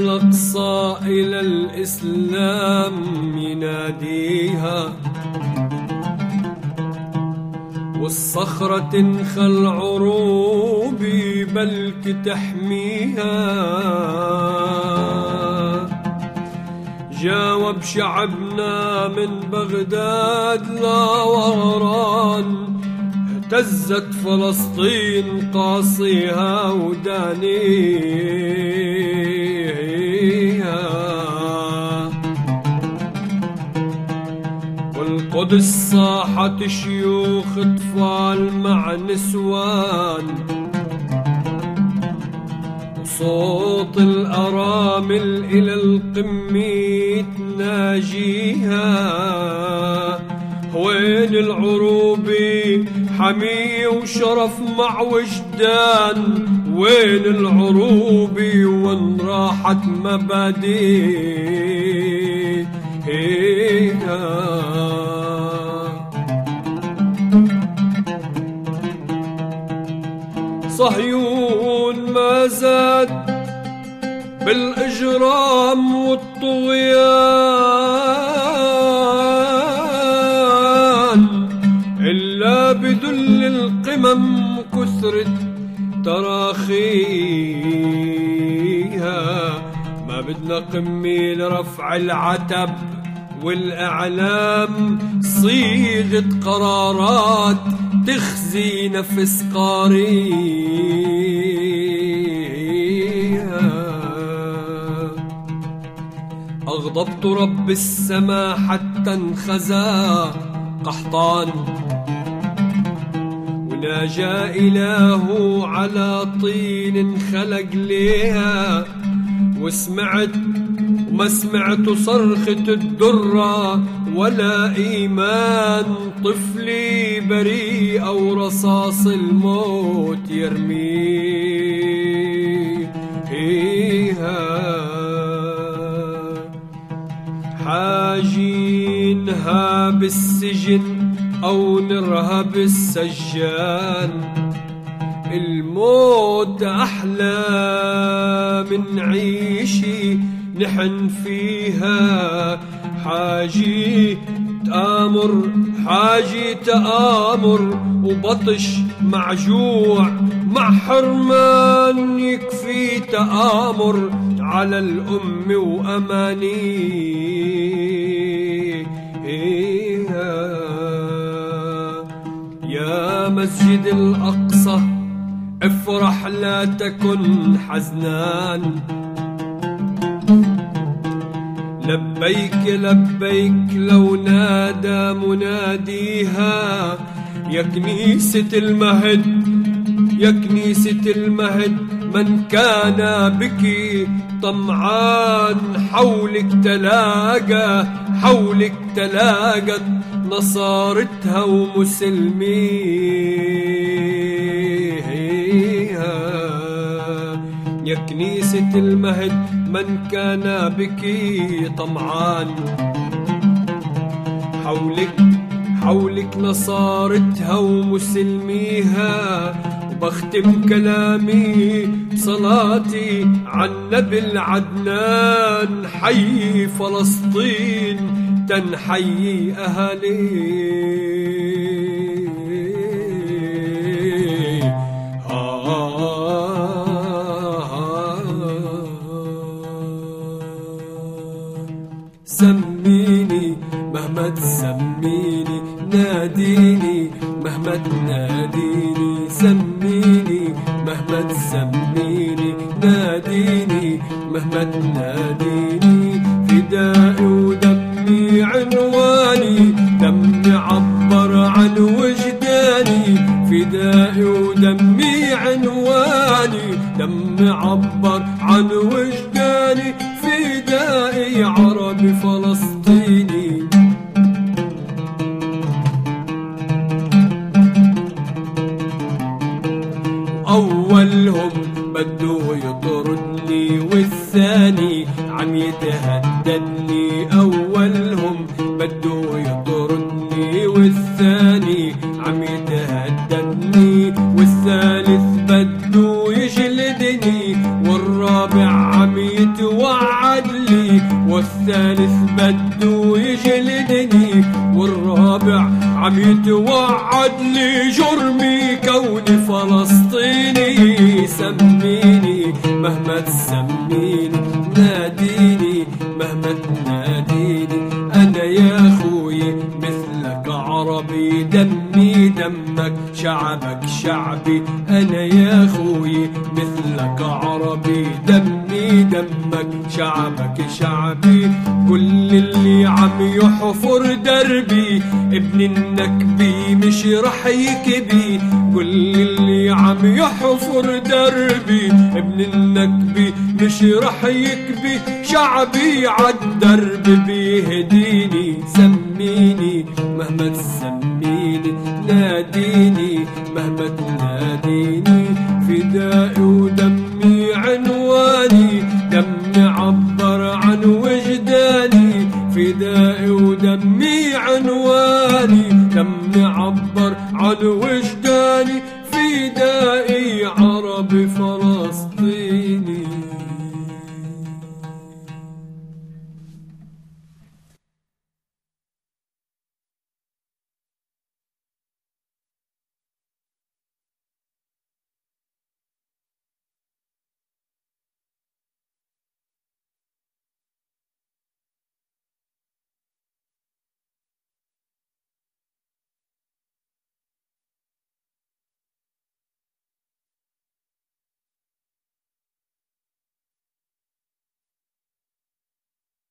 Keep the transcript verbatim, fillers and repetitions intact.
الأقصى إلى الإسلام يناديها، والصخرة تنخى العروب بلك تحميها. جاوب شعبنا من بغداد لوهران، اهتزت فلسطين قاصيها ودانيها. والقدس صاحت شيوخ اطفال مع نسوان، وصوت الأرامل إلى القمة تناجيها. وين العروبي حمية وشرف مع وجدان، وين العروبي وين راحت مبادئها. صهيون ما زاد بالإجرام والطغيان، إلا بدل القمم كثرت تراخيها. ما بدنا قمة لرفع العتب والإعلام، صيغة قرارات تخزي نفس قاريها. أغضبت رب السما حتى انخزى قحطان، وناجى إله على طين خلق ليها. وسمعت وما سمعت صرخة الدرة ولا إيمان طفلي بريء أو رصاص الموت يرميها. حاجينها بالسجن أو نرهب السجان، الموت أحلى من عيشي نحن فيها. حاجي تآمر حاجي تآمر وبطش مع جوع مع حرمان، يكفي تآمر على الأم وأمانيها. يا مسجد الأقصى افرح لا تكن حزنان، لبيك لبيك لو نادى مناديها. يا كنيسة المهد يا كنيسة المهد من كان بك طمعان، حولك تلاقى حولك تلاقت نصارتها ومسلميها. يا كنيسة المهد من كان بك طمعان، حولك حولك نصارتها ومسلميها. وبختم كلامي بصلاتي عن نبي العدنان، حي فلسطين تنحيي أهالي. سميني مهما تسميني، ناديني مهما تناديني. سميني مهما تسميني، ناديني مهما تناديني. فدائي ودمي عنواني، دمي عبر عن وجداني. فدائي ودمي عنواني، دمي عبر عن وجداني. فدائي عربي فلسطيني. أولهم بده يطردني، والثاني عم يتهددني. أولهم بده يطردني، والثاني عم يتهددني. والثالث بده يجلدني، والرابع عم يتوعدني. عدلي، والثالث بده يجلدني، والرابع عم يتوعد لي جرمي كوني فلسطيني. سميني مهما تسميني، ناديني مهما تناديني، أنا يا خوي مثلك عربي، دمي دمك شعبك شعبي. أنا يا خوي مثلك عربي، دمي دمك شعبك شعبي. كل اللي عم يحفر دربي ابن النكبي مش رح يكبي، كل اللي عم يحفر دربي ابن النكبي مش رح يكبي. شعبي عالدرب بيهديني، سميني مهما تسميني، ناديني مهما تناديني. فدائي ودمي عنواني، دمي عبر عن وجداني. فدائي ودمي عنواني، دمي عبر عن وجداني.